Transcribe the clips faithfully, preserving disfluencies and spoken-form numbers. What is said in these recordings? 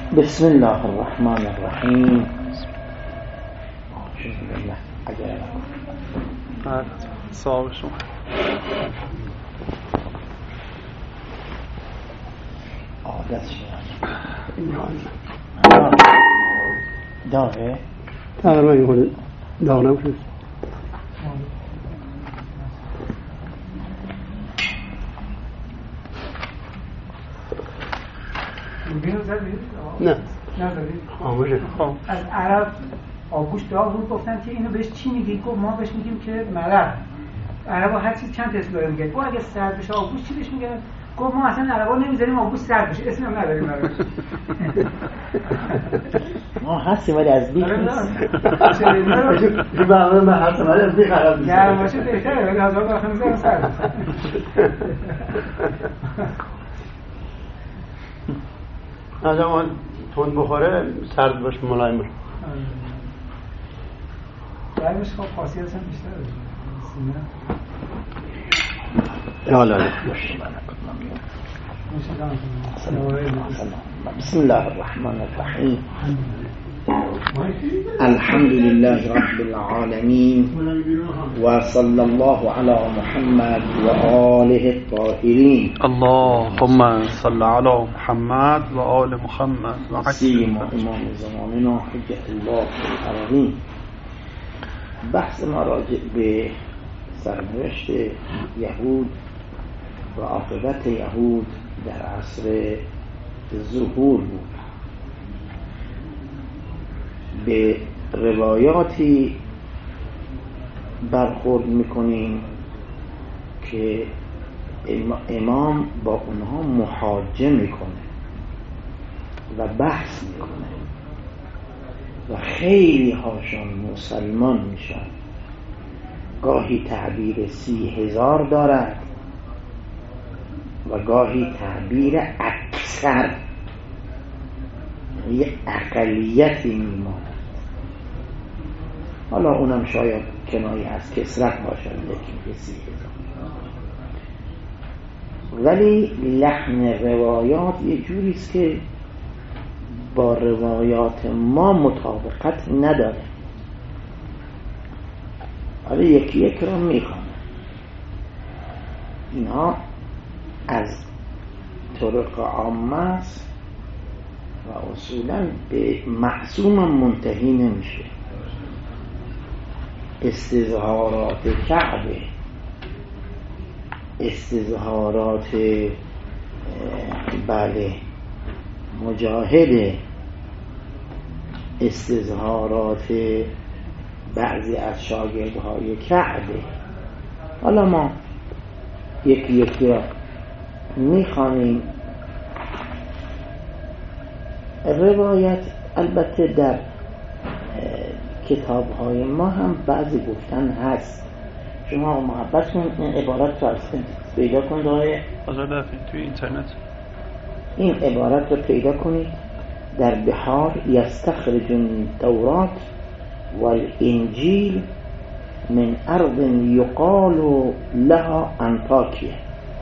بسم الله الرحمن الرحیم. اگر صاحب شما عادت شما داره تقریبا این خود داغ نبوشد. بینو زدید؟ نه نزدید؟ خاموشه. خب از عرب آبگوش داغ بود، گفتن که اینو بهش چی میگید؟ گفت ما بهش میگیم که ملح. عربا هر چیز چند اسم داره میگه. گفت اگه سرد بشه آبگوش چی بهش میگن؟ گفت ما اصلا عربا نمیذاریم آبگوش سرد بشه، اسم هم نداریم براش. ما هستیم ولی از بیخ نیست. این برنامه من هستم ولی از بیخ خراب نیست. گرم باشه بهتره، ولی هزار داخل میذارم سرد. از زمان تند بخوره سرد باشه ملایم باشه. گرمش خب خاصیتش هم بیشتره. یا لاله بسم الله الرحمن الرحیم. الحمد لله رب العالمين وصلى الله على محمد وآله الطاهرين. اللهم صل على محمد و آل محمد و سیما امام زماننا حجت الله العربین. بحث ما راجع به سرنوشت یهود و عاقبت یهود در عصر ظهور بود. به روایاتی برخورد میکنیم که امام با اونها محاجه میکنه و بحث میکنه و خیلی هاشون مسلمان میشن. گاهی تعبیر سی هزار دارد و گاهی تعبیر اکثر، یه اقلیتی میماند. حالا اونم شاید کنایه از کثرت باشد، یکی سی هزار. ولی لحن روایات یه جوریست که با روایات ما مطابقت نداره. حالا یکی یک را میخوانم. اینا از طرق عامه است و اصولا به معصوم منتهی نمیشه. استظهارات کعبه، استظهارات بله مجاهده، استظهارات بعضی از شاگردهای کعبه. حالا ما یکی یکی را میخوانیم. روایت البته در کتاب‌های ما هم بعضی گفتن هست. شما محبت کن این عبارت رو پیدا کنید. آزاد توی اینترنت این عبارت رو پیدا کنید در بحار: یستخرج التوراة والانجیل من ارض یقال لها انطاکیه.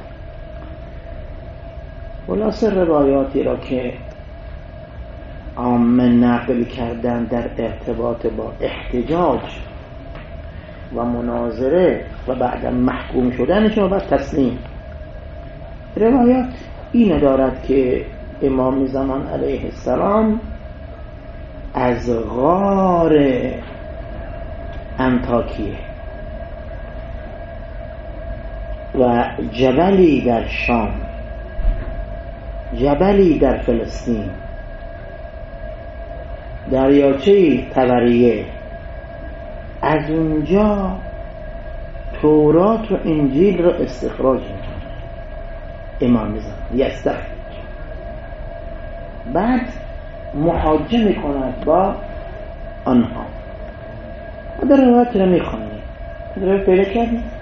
خلاصه روایاتی را که عامه نقل کردن در ارتباط با احتجاج و مناظره و بعدا محکوم شدنشون و بعد تسلیم. روایات این دارد که امام زمان علیه السلام از غار انطاکیه و جبلی در شام، جبلی در فلسطین، دریاچه طبریه، از اونجا تورات و انجیل را استخراج میکنه امام زمان. یستخرج، بعد محاجه میکند با آنها. در روایت را میخوانید. روایت پیدا کردید؟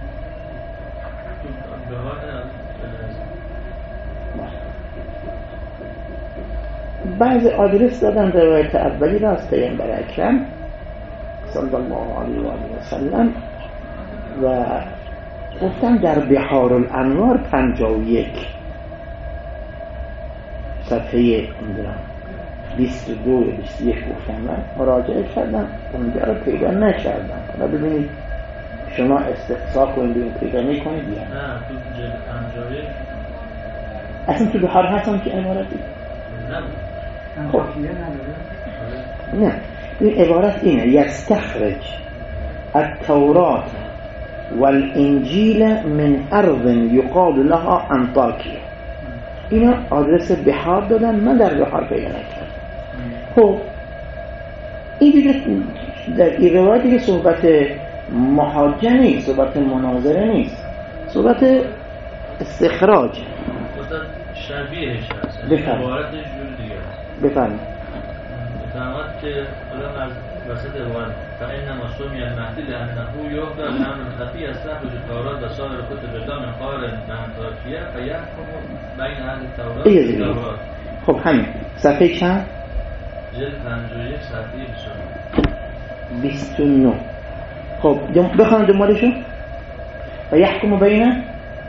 بعض آدرس دادن روایت اولی را از پیامبر اکرم صلی الله علیه و آله و سلم و گفتن در بحار الانوار پنجاه و یک صفحه بیست و دو یا بیست و یک گفتم من مراجعه کردم اونجا رو پیدا نکردم. حالا ببینید شما استقصا کنید ببینید پیدا میکنید یا نه تو جلد پنجاه اصلا تو بحار هستم که عبارتی نه خب نه این عبارت اینه یستخرج التوراة والانجیل من ارض یقال لها انطاکیه. اینا آدرس بحار دادن، من در بحار پیدا نکردم. خب این دیگه در این روایت دیگه صحبت محاجه نیست، صحبت مناظره نیست، صحبت استخراج شبیهش هست، بفرمایید. عبارتش جور دیگه است. بفرمایید. بفرمایید که الان از وسط عبارت فإنما سمي المهدي لأنه يهدى لأمر خفي يستخرج التوراة وسائر كتب الله من قار الأنطاكية فيحكم بين أهل التوراة والتوراة. خب همین صفحه چند؟ جلد پنجاه و یک صفحه بیست و نه. خب بخوام دنبالشو و یحکم بین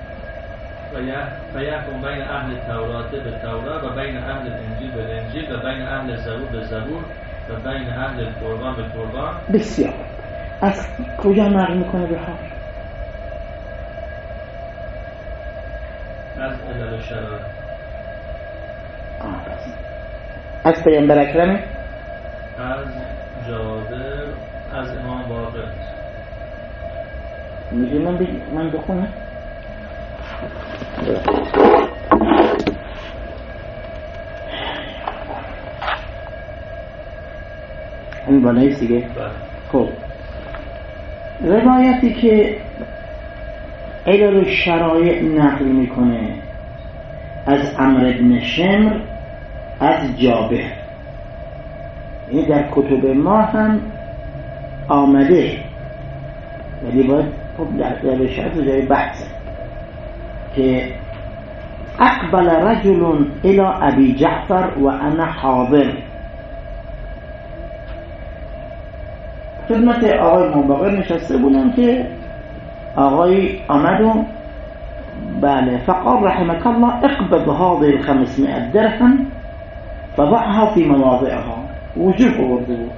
فيحكم بين أهل التوراة بالتوراة وبين أهل الإنجيل بالإنجيل وبين أهل الزبور بالزبور وبين أهل القرآن بالقرآن. بسیار. از کجا نقل میکنه بحار؟ از علل الشرائع. آه از پیامبر اکرم؟ از جابر، از امام باقر. میگه من بگی من بخونم؟ این بالایست دیگه. خب روایتی که علل الشرایع نقل میکنه از عمرو بن شمر از جابر، این در کتب ما هم آمده ولی باید خب در روایت جای بحثه که اقبل رجل الى ابی جعفر و انا حاضر. خدمت آقای منباقر نشسته بودم که آقای آمد و بله فقال رحمك الله اقبض هذه الخمسمائة درهم فضعها في مواضعها. وجوب آورده بود،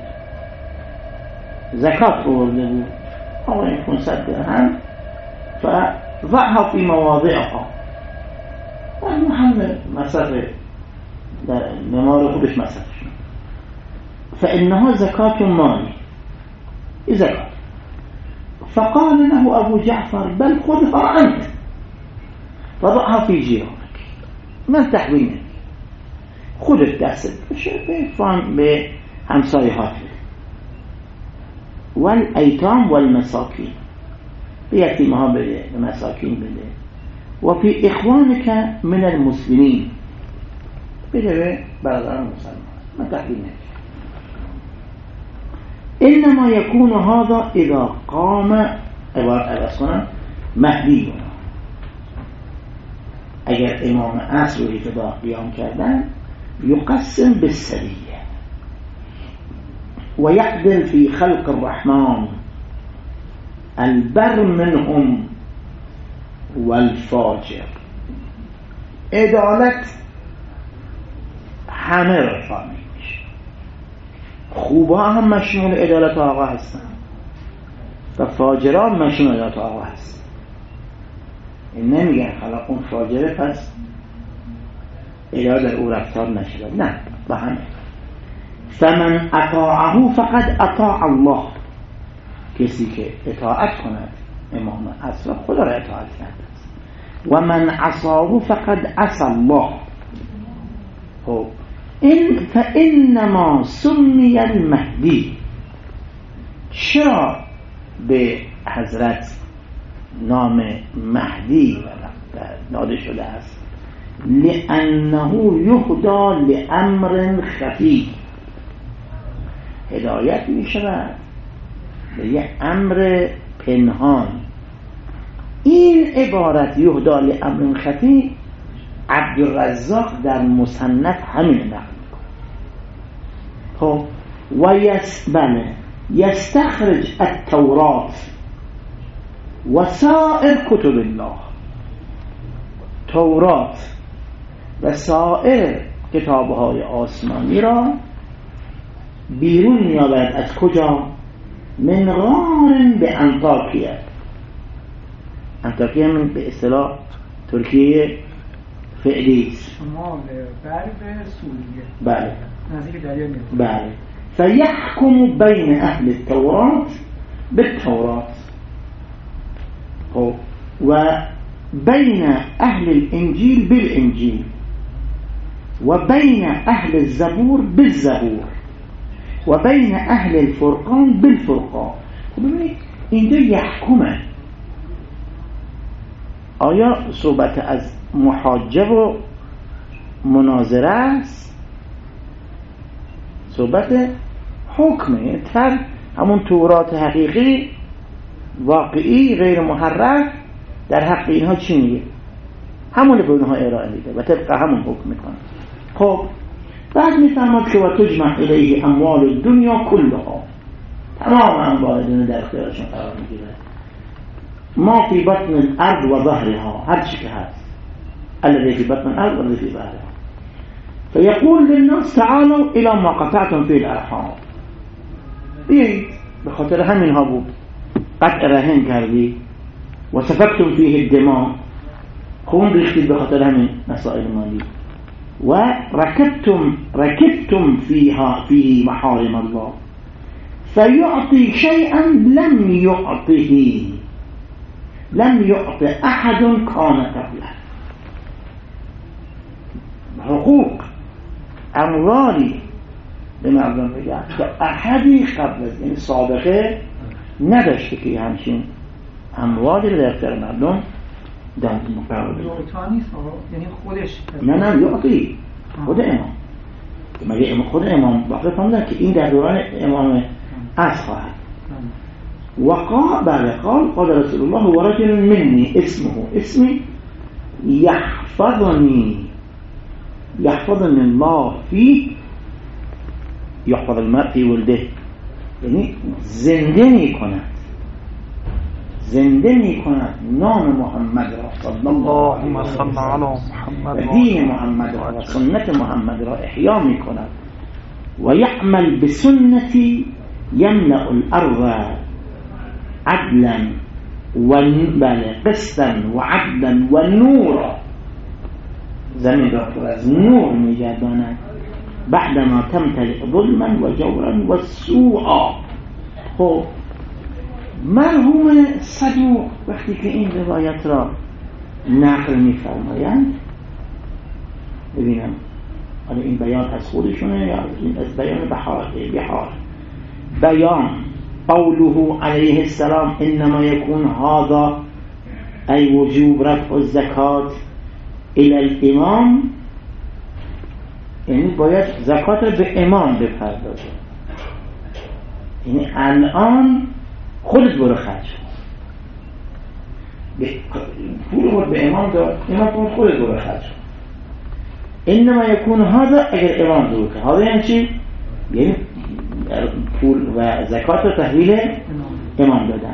زکات آورده بود، آقای پانصد درهم فضعها في مواضعها. و محمد مصرف در ممار خودش مصرف شد. فإنها زكاة مال زكاة. فقال له أبو جعفر بل خذها أنت فضعها في جيرانك، من تحوينك، خذ الدست فان بهمسايهات والأيتام والمساكين، بيتيمها بده المساكين بده، وفي إخوانك من المسلمين بده برادران المسلمين، من تحوينك. إنما يكون هذا إذا قام عبارة الأسنان مهدي. اگر امام عصر رو ابتدا قیام کردن يقسم بالسوية ويعدل في خلق الرحمن البر منهم والفاجر. عدالت همه رو شامل میشه، خوبا هم مشمول عدالت آقا هستن و فاجران مشمول عدالت آقا هستن. این نمیگن حالا اون فاجره پس عدالت در او رفتار نشده، نه، با همه. فمن اطاعه فقد اطاع الله، کسی که اطاعت کند امام عصر خدا را اطاعت کرده است. و من عصاه فقد عصى الله. خب این فانما سمی المهدی. چرا به حضرت نام مهدی داده شده است؟ لانه یهدی لامر خفی، هدایت می شود به یک امر پنهان. این عبارت یهدی لامر خفی عبدالرزاق در مصنف همین نقل میکنه. خب و یس بله یستخرج التورات و سائر کتب الله، تورات و سائر کتابهای آسمانی را بیرون می‌آورد. از کجا؟ من غار به انطاکیه. انطاکیه من به اصطلاح ترکیه فعلی است. شمال غرب سوریه. بله. نزدیک دریا میاد. بله. فیحکم بین اهل التورات بالتورات. خب و بین اهل الانجیل بالانجیل و بین اهل الزبور بالزبور و بین اهل الفرقان بالفرقان. خب ببینید اینجا یحکمه. آیا صحبت از محاجه و مناظره است؟ صحبت حکمه. تر همون تورات حقیقی واقعی غیر محرف در حق اینها چی میگه؟ همون به اونها ارائه میده و طبق همون حکم میکنه. خب بعد میفهمد که و تجمع الیه اموال الدنیا کلها، تمام اموال دنیا در اختیارشون قرار میگیره. ما فی بطن الارض و ظهرها، هر چی که هست، الذی فی بطن الارض و الذی فی ظهرها. فیقول للناس تعالوا الى ما قطعتم فی الارحام. بیایید، به خاطر همین ها بود قطع رحم کردی و سفکتم فیه الدماء، خون ریختید به خاطر همین مسائل مالی، و رکبتم رکبتم فیها فی محارم الله فیعطی شیئا لم یعطه لم یعط احد کان قبله. حقوق اموالی به مردم میگن که احدی قبل از این سابقه نداشته که همچین اموالی رو در اختیار مردم داد مقرار بده. یعطا نیست یعنی خودش. نه نه یعطی خود امام. مگه خود امام وقتی فهمیدن که این در دوران امام از خواهد. وقال بله قال قال رسول الله و رجل منی اسمه اسمی یحفظنی یحفظنی الله فی یحفظ المرء فی ولده، یعنی زنده می کند زنده می کند نام محمد را صلی الله علیه و سلم و دین محمد را و سنت محمد را احیا می کند و یعمل بسنتی یملأ الارض عدلا و قسطا و عدلا و نورا، زمین را پر از نور می‌گرداند بعدما تمتلئ ظلما و جورا و سوءا. خب مرحوم صدوق وقتی که این روایت را نقل می‌فرمایند، ببینم حالا این بیان از خودشونه یا از بیان بحار بحار بیان قوله علیه السلام انما يكون هذا ای وجوب رفع الزکات الى الامام، یعنی باید زکات رو به امام بپردازه. یعنی الان خودت برو خرج پول رو به امام داد، امام خودت برو خرج. انما يكون هذا اگر امام دور که هذا یعنی چی؟ یعنی پول و زکات رو تحویل امام دادن.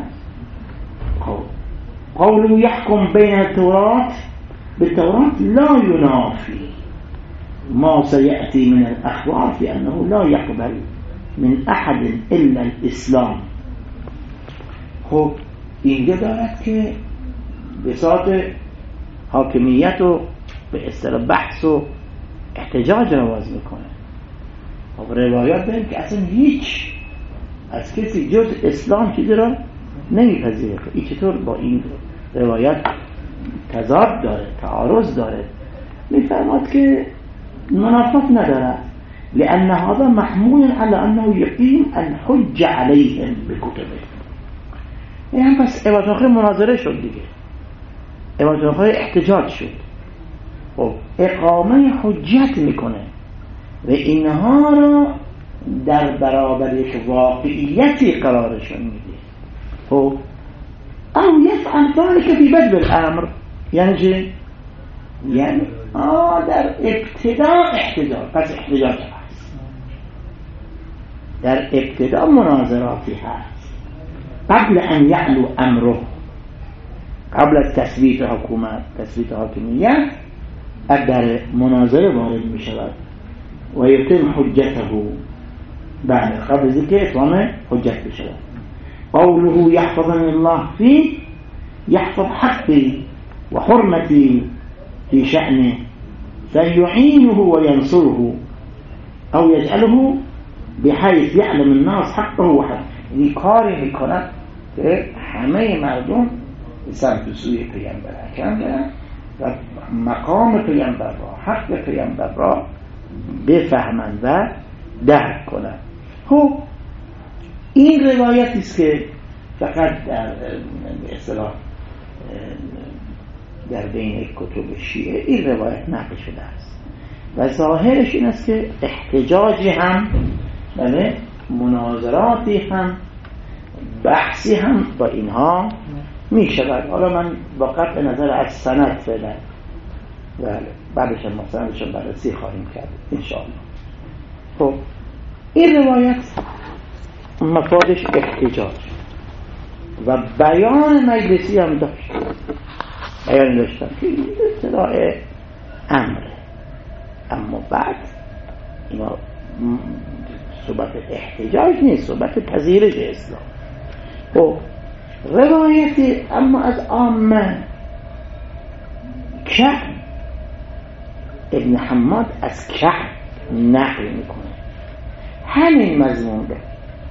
قوله يحكم بين التورات بالتورات لا ينافي ما سيأتي من الأخبار في أنه لا يقبل من أحد إلا الإسلام. خب اینجا دارد که بساط حاکمیت و به اصطلاح بحث و احتجاج رو باز میکنه. خب روایات داریم که اصلا هیچ از کسی جز اسلام چیزی را نمیپذیره. این چطور با این روایت تضاد داره، تعارض داره؟ میفرماد که منافات ندارد، لأن هذا محمول على أنه يقيم الحج عليهم بكتبه. یعنی پس عبادت آخر مناظره شد دیگه، عبادت آخر احتجاج شد. خب اقامه حجت میکنه و اینها را در برابر یک واقعیتی قرارشون میده. خب او یفعل ذلك فی بدء الامر، یعنی چی؟ یعنی آه در ابتدا احتجاج، پس احتجاج هست، در ابتدا مناظراتی هست قبل ان یعلو امره، قبل از تثبیت حکومت، تثبیت حاکمیت در مناظره وارد می شود و یتم حجته بعد قبل ذکر اتمام حجت بشه. قوله يحفظني الله فيه يحفظ حقي وحرمتي في شأنه فيعينه وينصره أو يجعله بحيث يعلم الناس حقه وحقه. این کاری میکنه که همه مردم سمت سوی پیامبر اکرم برن و مقام پیامبر را، حق پیامبر را بفهمند و درک کنند. خب این روایتی است که فقط در اصطلاح در بین کتب شیعه این روایت نقل شده است و ظاهرش این است که احتجاجی هم، بله، مناظراتی هم، بحثی هم با اینها می شود. حالا من با قطع نظر از سند فعلا، بله، بعدش هم مثلا بررسی خواهیم کرد انشاءالله. خب این روایت مفادش احتجاج و بیان مجلسی هم داشت، بیان داشتن که اصطلاح امره، اما بعد اینا صحبت احتجاج نیست، صحبت پذیرش اسلام. خب روایت اما از عامه کعب ابن حماد از کعب نقل میکنه همین مضمون رو،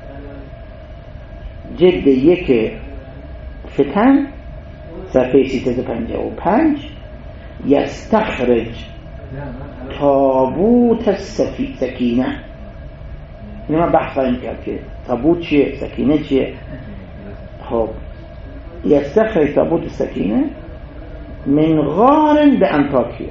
جلد یک فتن صفحه سیصد و پنجاه و پنج. یستخرج تابوت سکینه. اینو من بحث خواهیم کرد که تابوت چیه، سکینه چیه. خب یستخرج تابوت سکینه من غار به انطاکیه.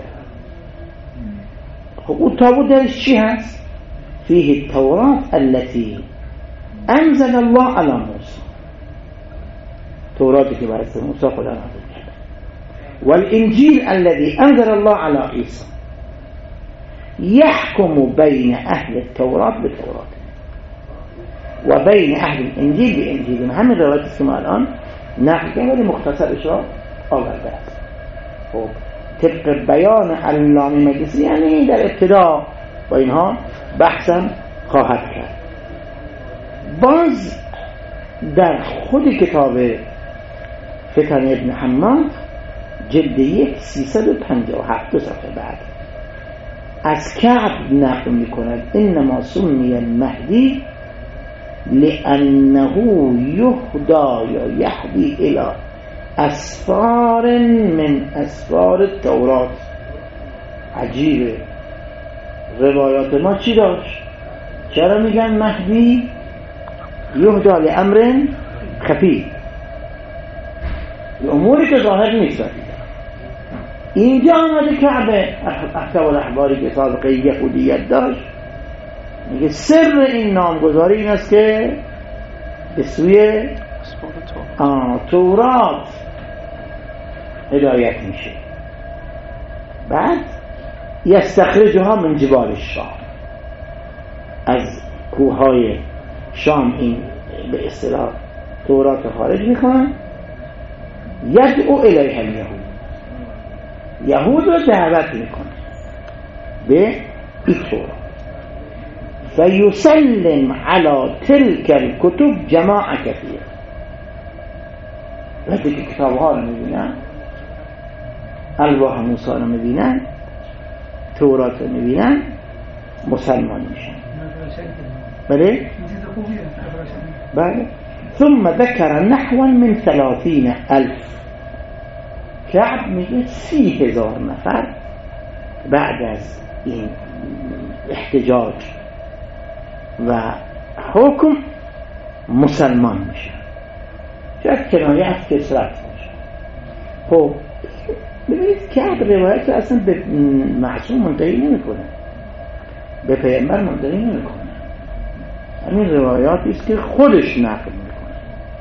خب اون تابوت درش چی هست؟ فيه التوراة التي انزل الله على موسى، توراتی که برای موسی خدا نازل کرد، والانجيل الذي انزل الله على عيسى يحكم بين اهل التوراة بالتوراة وبين اهل الانجيل بانجيل. همین روایتی که ما الان نقل کردیم ولی مختصرش را آورده است. خب طبق بیان علامه مجلسی یعنی در ابتدا با اینها بحثم خواهد کرد. باز در خود کتاب فتن ابن حماد جلد یک سیصد و پنجاه و هفت صفحه بعد از کعب نقل می کند انما سمی المهدی لأنه یهدا یا یهدی الى اسفار من اسفار التورات. عجیبه، روایات ما چی داشت؟ چرا میگن مهدی؟ یهدا لامر خفی، اموری که ظاهر نیست. اینجا آمده کعبه احتوال احباری که سابقه یهودیت داشت میگه سر این نامگذاری این است که به سوی تورات هدایت میشه. بعد یستخرجها من جبال الشام، از کوههای شام این به اصطلاح تورات خارج میکنن. یدعو الیها الیهود، یهود رو دعوت میکنه به این تورات. فیسلم علی تلک الکتب جماعه کثیره. وقتی که کتابها رو میبینن، الواح موسی رو میبینن، تورات رو میبینن، مسلمان میشن. بله؟ بله. ثم ذكر نحو من ثلاثين ألف. کعب میگه سی هزار نفر بعد از این احتجاج و حکم مسلمان میشن. شاید کنایه از کسرت باشه. خب ببینید کعب روایت اصلا به معصوم منتهی نمیکنه، به پیامبر منتهی نمیکنه. همین روایاتی است که خودش نقل میکنه.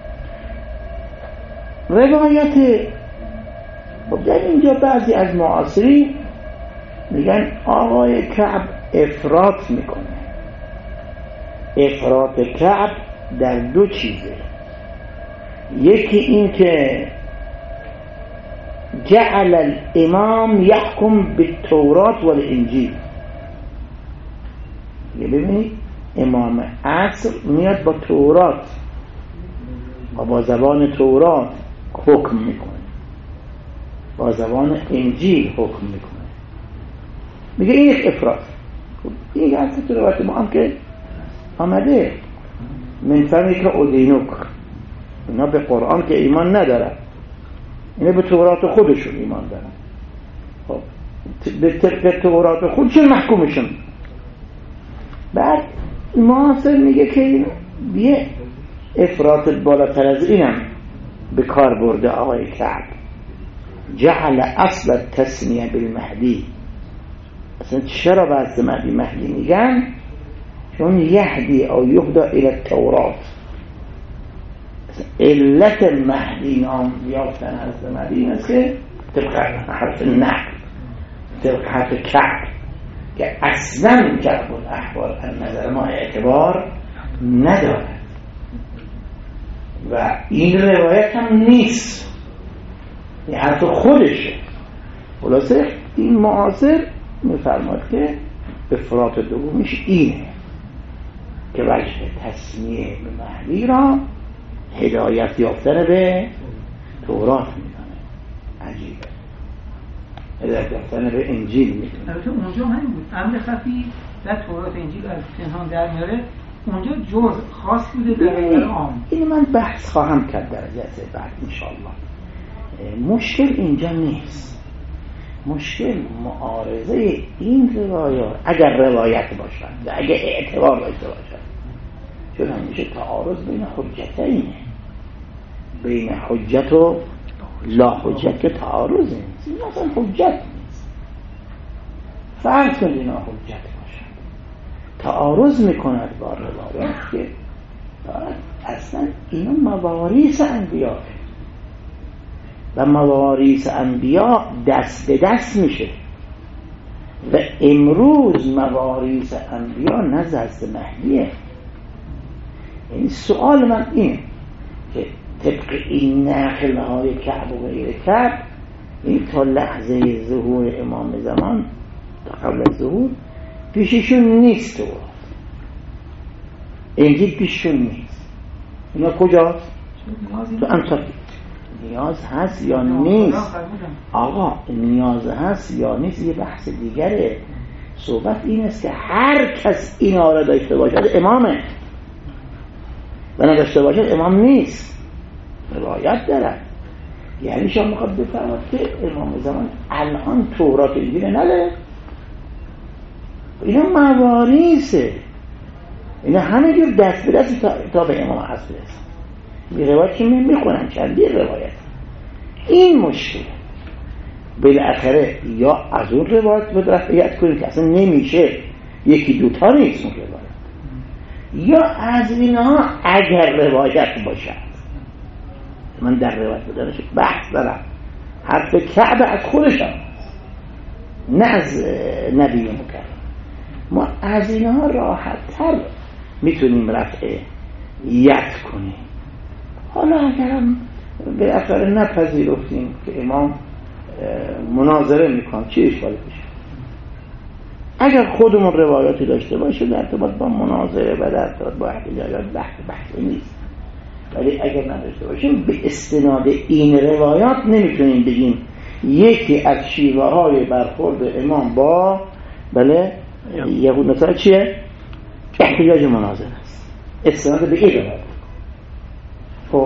روایت خب در اینجا بعضی از معاصری میگن آقای کعب افراط میکنه. افراط کعب در دو چیزه. یکی این که جعل الامام يحكم بالتوراة والانجيل، یه ببینید امام عصر میاد با تورات و با زبان تورات حکم میکنه، با زبان انجیل حکم میکنه. میگه این یک افراط. این یک حرف تو روایت ما هم که آمده من فهمی که ادینوک، اینا به قرآن که ایمان ندارن، اینا به تورات خودشون ایمان دارن. خب به طبق تورات خودشون محکومشون. بعد معاصر میگه که یه افراط بالاتر از اینم به کار برده آقای کعب. جعل اصل تسمیه بالمهدی. اصلا چرا بعد مهدی مهدی میگن؟ چون یهدی او یهدا الى التورات. علت مهدی نام یافتن از مهدی این است که طبق حرف نقل، طبق حرف کعب که اصلا کعب الاحبار از نظر ما اعتبار ندارد و این روایت هم نیست، این حرف خودشه. خلاصه این معاصر میفرماد که افراط دومیش اینه که وجه تسمیه به مهدی را هدایت یافتن به تورات میدانه. عجیبه. هدایت یافتن به انجیل میدانه. البته اونجا همین بود، امر خفی در تورات انجیل از پنهان در میاره، اونجا جز خاص بوده در غیر عام. این من بحث خواهم کرد در جلسه بعد انشاءالله. مشکل اینجا نیست، مشکل معارضه این روایات اگر روایت باشند، اگر اعتبار داشته باشند، چون همیشه تعارض بین حجتینه، بین حجت و لا حجت که تعارض نیست. این اصلا حجت نیست. فرض کنید اینا حجت باشند، تعارض میکند با روایات که اصلا اینا مواریث انبیاء و مواریث انبیاء دست به دست میشه و امروز مواریث انبیاء نزد از مهدیه. این سوال من اینه که طبق این نقل های کعب و غیر کعب، این تا لحظه ظهور امام زمان تا قبل از ظهور پیششون نیست، تو انجیل پیششون نیست. اینا کجاست؟ تو انتاکی. نیاز هست یا نیست؟ آقا نیاز هست یا نیست یه بحث دیگره. صحبت این است که هر کس این آره داشته باشد امامه و نداشته باشد امام نیست، روایت دارد. یعنی شما میخواد بفرماد که امام زمان الان تورات انجیل نداره، اینا مواریثه، اینا همه جور دست به دست تا, تا به امام عصر هست. یه روایت که میخونن چندی روایت. این مشکل بالاخره یا از اون روایت به رفعیت کنید که اصلا نمیشه، یکی دوتا نیست اون روایت، یا از اینها اگر روایت باشد. من در روایت بدانش بحث دارم، حرف کعب از خودشم نه از نبی مکرم. ما از اینها راحت تر میتونیم رفع ید کنیم. حالا اگرم به اثر نپذیرفتیم که امام مناظره میکنم چی اشکالی بشه؟ اگر خودمون روایاتی داشته باشه در ارتباط با مناظره و در ارتباط با احتجاجات بحث بحثی نیست، ولی اگر نداشته باشیم به استناد این روایات نمیتونیم بگیم یکی از شیوه های برخورد امام با بله یهود مثلا چیه؟ احتجاج مناظره است، استناد به این روایات. خب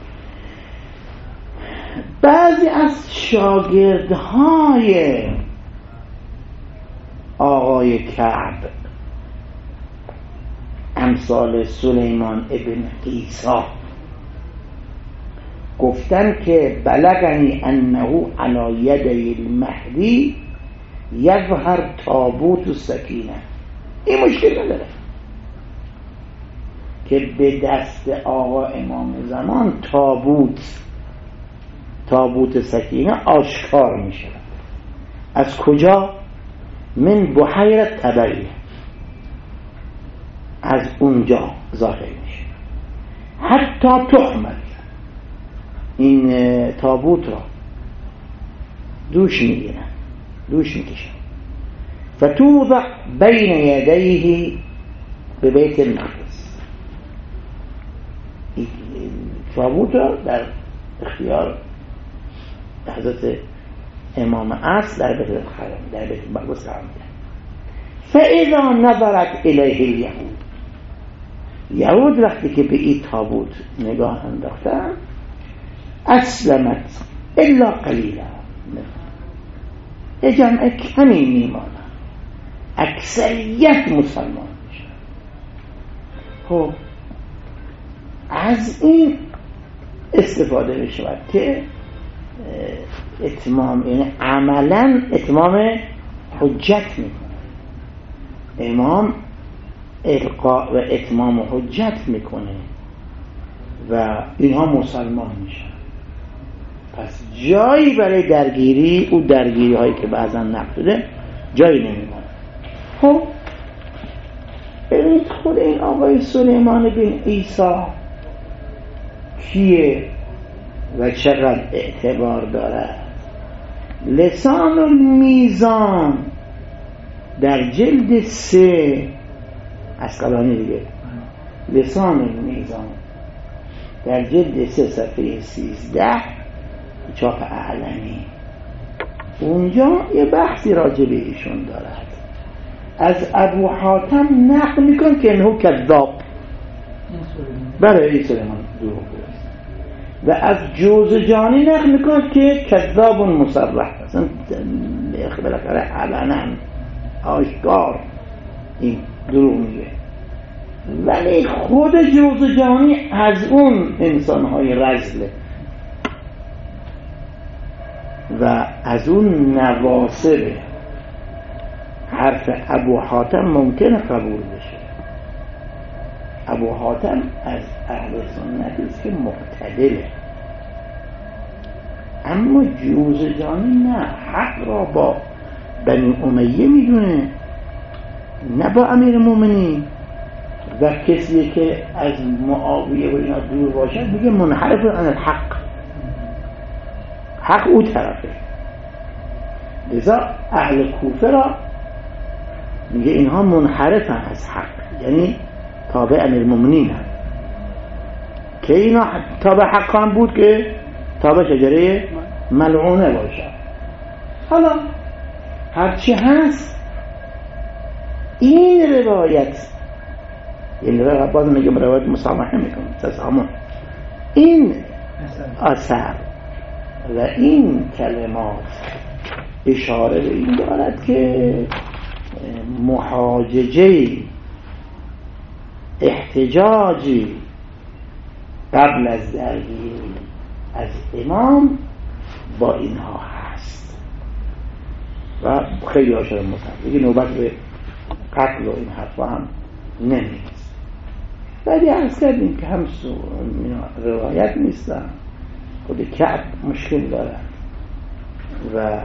بعضی از شاگردهای آقای کعب امثال سلیمان ابن عیسی گفتن که بلغنی انه علی یدی المهدی یظهر تابوت السکینه. این مشکل نداره که به دست آقا امام زمان تابوت تابوت سکینه آشکار می شود. از کجا؟ من بحیرة تبریه، از اونجا ظاهر میشه. حتی تحمل، این تابوت را دوش میگیرن، دوش میکشن. فتوضع بین یدیه به بیت المقدس. تابوت را در اختیار حضرت امام عصر در بیت الحرام در بیت المقدس قرار میدن. فاذا نظرت الیه الیهود، یهود وقتی که به این تابوت نگاه انداختن، اسلمت الا قلیلا، یه جمع کمی میمانن، اکثریت مسلمان میشن. خب از این استفاده میشود که اتمام، یعنی عملا اتمام حجت میکنه. امام القا و اتمام حجت میکنه و اینها مسلمان میشن. پس جایی برای درگیری، او درگیری هایی که بعضا نقل شده، جایی نمیمونه. خب ببینید خود این آقای سلیمان بن عیسی کیه و چقدر اعتبار دارد. لسان المیزان در جلد سه عسقلانی دیگه، لسان المیزان در جلد سه صفحه سیزده چاپ اعلمی، اونجا یه بحثی راجع به ایشون دارد. از ابو حاتم نقل میکن که انه کذاب، برای این سلیمان دروغ است، و از جوزجانی نقل میکن که کذاب مصرح، اصلا بالاخره علنا آشکار این دروغ میگه. ولی خود جوزجانی از اون انسانهای رذله و از اون نواصبه. حرف ابو حاتم ممکنه قبول بشه. ابو حاتم از اهل سنت است که معتدله، اما جوزجانی نه، حق را با بنی امیه میدونه، نه با امیر مومنین. و کسی که از معاویه و اینا دور باشد میگه منحرف عن الحق، حق او طرفه. لذا اهل کوفه را میگه اینها منحرفن از حق، یعنی تابع امیر مومنین هم. که اینا تابع حق هم بود که تابع شجره ملعونه باشد. حالا هرچی هست این روایت، یعنی روایت باز میگم روایت مسامحه میکنم تسامح، این اثر و این کلمات اشاره به این دارد که محاججه احتجاجی قبل از درگیری از امام با اینها هست و خیلی هاشون مطمئن دیگه نوبت به قتل و این حرفا هم نمیرسه. ولی عرض کردیم که هم روایت نیستن، خود کعب مشکل دارد و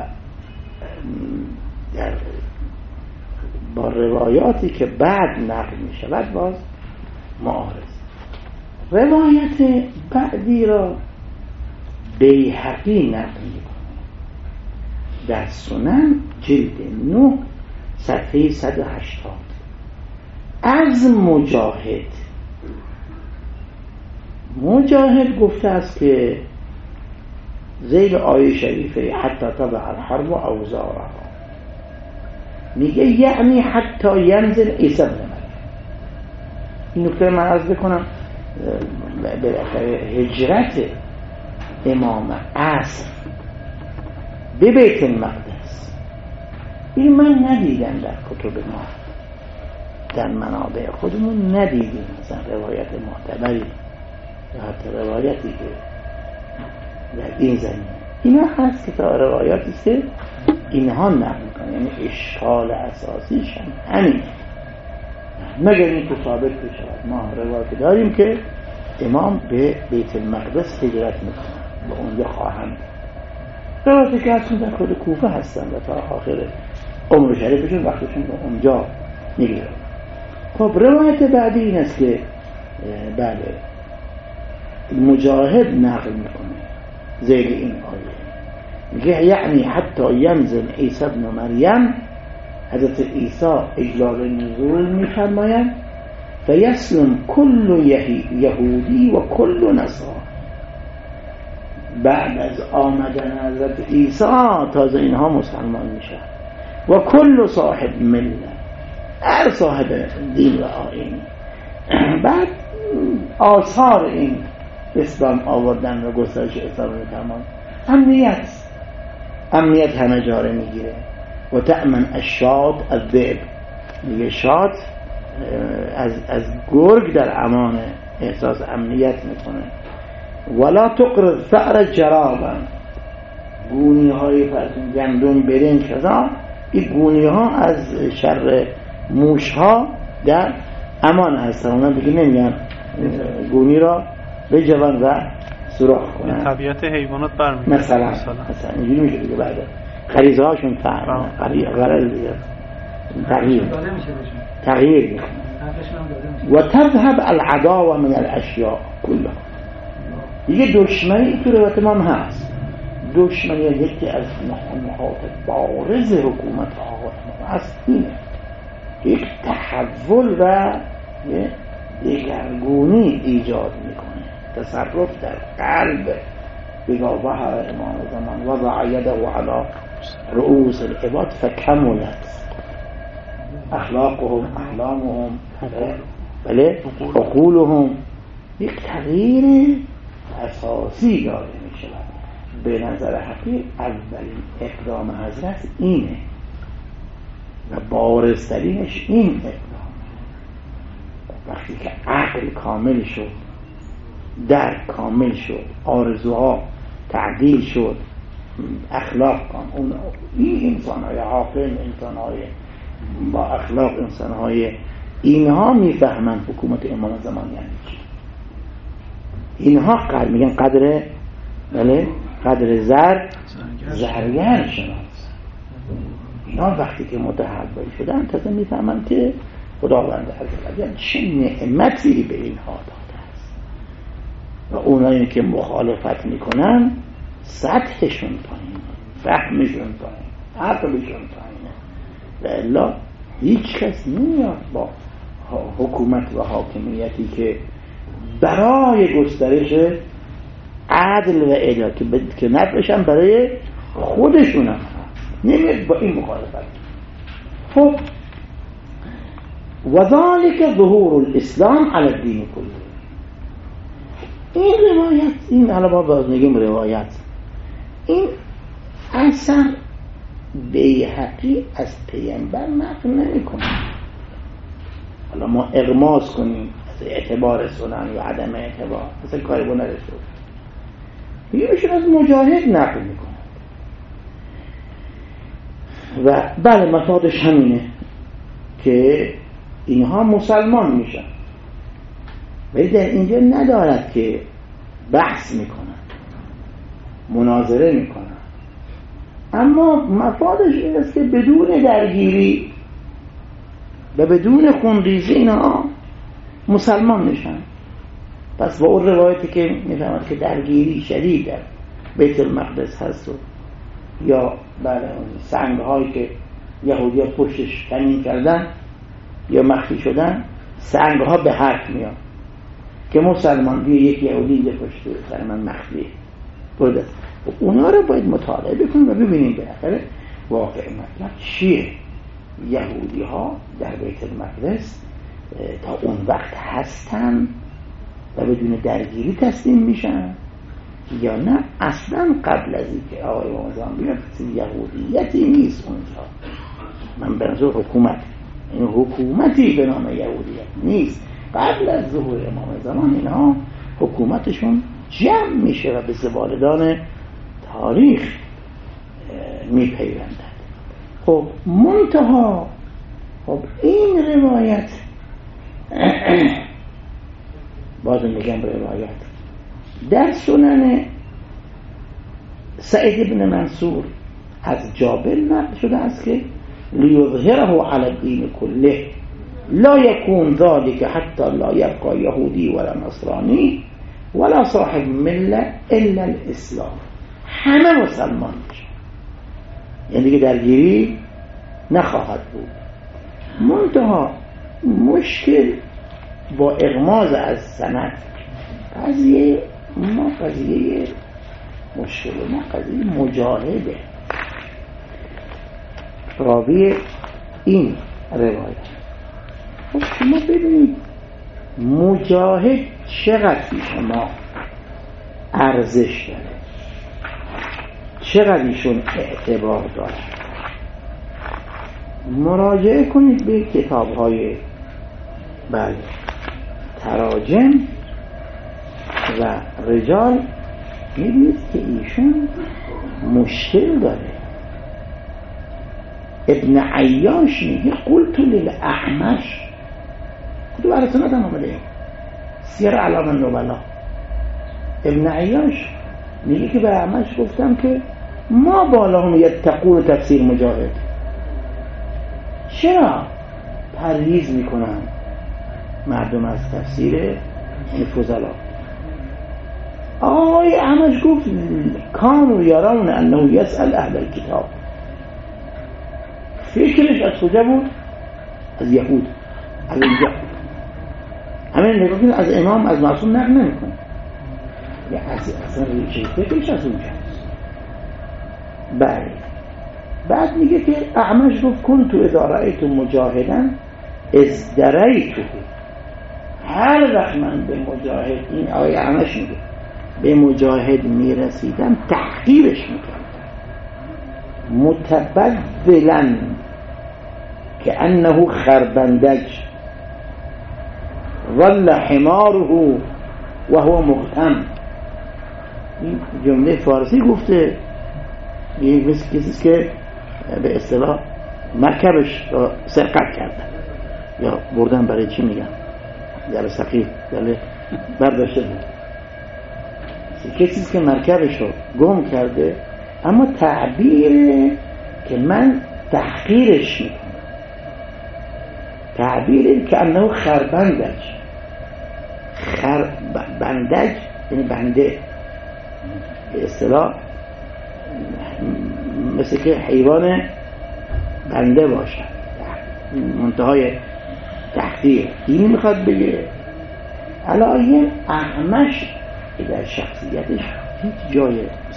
در با روایاتی که بعد نقل می شود باز معارض. روایت بعدی را بیهقی نقل می کنه در سنن جلد نه صفحه صد و هشتاد از مجاهد. مجاهد گفته است که زیر آیه شریفه حتی طبع الحرب و اوزارها، میگه یعنی حتی ینزل عیسی ابن مریم. این نکته من عرض بکنم، بالاخره هجرت امام عصر به بیت المقدس این من ندیدم در کتب ما، در منابع خودمون ندیدیم مثلا روایت معتبری یا حتی روایتی که در این زمین اینا هست که تا روایاتی که اینها نقل میکنن، یعنی اشکال اساسیش هم همین، مگر این که ثابت بشود. ما روایت داریم که امام به بیت المقدس هجرت میکنن و اونجا خواهند، روایتی که هستن در خود کوفه هستن و تا آخر عمر شریفشون وقتشون اونجا میگیرن. خب روایت بعدی این است که بله مجاهد نقل میکنه زیر این آیه، میگه یعنی حتی ینزل عیسی ابن مریم، حضرت عیسی اجلال نزول میفرمایند فیسلم کل یهودی و کل نصارا. بعد از آمدن حضرت عیسی تازه اینها مسلمان میشن. و کل صاحب ملت، هر صاحب دین و آیین. بعد آثار این اسلام آوردن و گسترش اسلام تمام. امنیت امنیت همه جاره میگیره. و تأمن الشاد الذئب، میگه شاد از از گرگ در امان احساس امنیت میکنه. ولا تقر ثأر جرابا، گونی های فرسون گندم برنج کذا، این گونی ها از شر موش ها در امان هستن. اونا دیگه نمیان گونی را به جوان و سوراخ کنن. طبیعت حیوانات برمیاد مثلا مثلا اینجوری میشه دیگه. بعد غریزه هاشون غرض دیگه تغییر تغییر میکنه. و تذهب العداوه من الاشیاء کلها. دیگه دشمنی تو روایت ما هست. دشمنی یکی از نقاط بارز حکومت آقا هست اینه، یک تحول و دگرگونی ایجاد میکنه. تصرف در قلب بگاه امام زمان وضع یده علی رؤوس العباد فکملت اخلاقهم احلامهم بله عقولهم. یک تغییر اساسی داره میشه. به نظر حقیق اولین اقدام حضرت اینه و بارزترینش این اقدام. وقتی که عقل کامل شد، درک کامل شد، آرزوها تعدیل شد، اخلاق کام اون این انسان‌های عاقل، انسان‌های با اخلاق، انسان‌های اینها میفهمن حکومت امام زمان یعنی چی. اینها قدر میگن قدر بله قدر زر زرگر شناس. اینا وقتی که متحول شدن تازه میفهمن که خداوند عزوجل چه نعمتی به اینها داده است و اونایی که مخالفت میکنن سطحشون پایینه، فهمشون پایینه، عقلشون پایینه. و الا هیچ کس نمیاد با حکومت و حاکمیتی که برای گسترش عدل و عدالت که نفعشن برای خودشون هم نمیاد با این مخالفت. خب و ذالک ظهور الاسلام علی الدین کله. این روایت، این حالا ما باز میگیم روایت، این اصلا بیهقی از پیامبر نقل نمیکنه. حالا ما اغماس کنیم از اعتبار سنن یا عدم اعتبار مثل کاری با نداشته میگه از مجاهد نقل میکنه و بله مفادش همینه که اینها مسلمان میشن، ولی در اینجا ندارد که بحث میکنن، مناظره میکنن، اما مفادش این است که بدون درگیری و بدون خونریزی اینها مسلمان میشن. پس با اون روایتی که میفهمد که درگیری شدید در بیت المقدس هست و یا بله اون سنگ هایی که یهودی ها پشتش کمین کردن یا مخفی شدن، سنگ ها به حرف میاد که مسلمان بیه یک یهودی اینجا پشت سر من مخفیه بوده. اونا رو باید مطالعه بکنیم و ببینیم بالاخره واقع مطلب چیه. یهودی ها در بیت المقدس تا اون وقت هستن و بدون درگیری تسلیم میشن یا نه اصلا قبل از اینکه آقای امام بیاد یهودیتی نیست اونجا. من به نظر حکومت این حکومتی به نام یهودیت نیست. قبل از ظهور امام زمان اینها حکومتشون جمع میشه و به زبالدان تاریخ میپیوندند. خب منتها خب این روایت باز میگم روایت در سنن سعید بن منصور از جابر نقل شده است که لیظهره علی الدین کله لا یکون ذلك حتی لا یبقى یهودی ولا نصرانی ولا صاحب مله الا الاسلام. همه مسلمان میشن، یعنی دیگه درگیری نخواهد بود. منتها مشکل با اغماز از سند قضیه ما قضیه مشکل ما قضیه مجاهده راوی این روایت. خب شما ببینید مجاهد چقدر شما ارزش داره، چقدر ایشون اعتبار داره. مراجعه کنید به کتاب های بله تراجم و رجال، می‌بینید که ایشون مشکل داره. ابن عیاش میگه قلت للاعمش، کتب اهل سنت هم آمده سیر اعلام النبلا، ابن عیاش میگه که به اعمش گفتم که ما بالاهم یتقون تفسیر مجاهد، چرا پرهیز میکنن مردم از تفسیر این فضلا؟ آقای اعمش گفت کانوا یرون انه یسأل اهل الکتاب، فکرش از کجا بود؟ از یهود، از اینجا. همین نگاه از امام از معصوم نقل نمیکنه، یا از اصلا ریشه فکرش از اونجاست. بله بعد میگه که اعمش گفت کنتو اذا رأیت مجاهدا ازدریته، هر وقت من به مجاهد، این آقای اعمش میگه به مجاهد میرسیدم تحقیرش میکردم، متبذلا که انه خربندج ظل حماره و هو مغتم. این جمله فارسی گفته، یه مثل کسی که به اصطلاح مرکبش را سرقت کردن یا بردن، برای چی میگن در سقیل در برداشته بود، کسی که مرکبش رو گم کرده، اما تعبیر که من تحقیرش میکنم، تعبیر که انه خربندج، خربندج یعنی بنده، به اصطلاح مثل که حیوان بنده باشد، منتهای تحقیر. اینی میخواد بگه علایه اعمش که در شخصیتش هیچ جای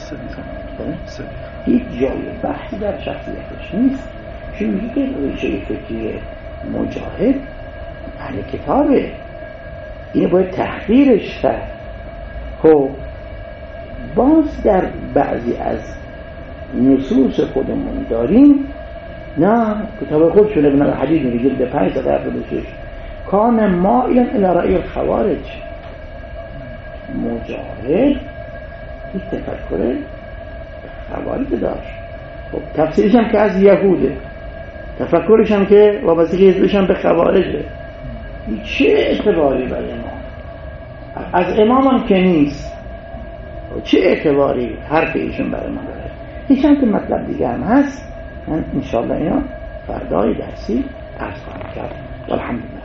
هیچ جای بحثی در شخصیتش نیست. چون میگه که ریشه فکری مجاهد اهل کتابه، اینه باید تحقیرش کرد. خب باز در بعضی از نصوص خودمون داریم، نه کتاب خودشون ابن الحدید میگه جلد پنج صفحه هفتاد و شش کان مائلا الی رأی الخوارج، مجاهد این تفکر خوارج داشت. خب تفسیرش هم که از یهوده، تفکرش هم که وابستگی حزبش هم به خوارجه، چه اعتباری برای امام؟ از امام هم که نیست، چه اعتباری حرف ایشون برای ما داره؟ یه چند تا مطلب دیگه هم هست، من انشاءالله اینا فردای درسی عرض خواهم کرد. والحمدلله.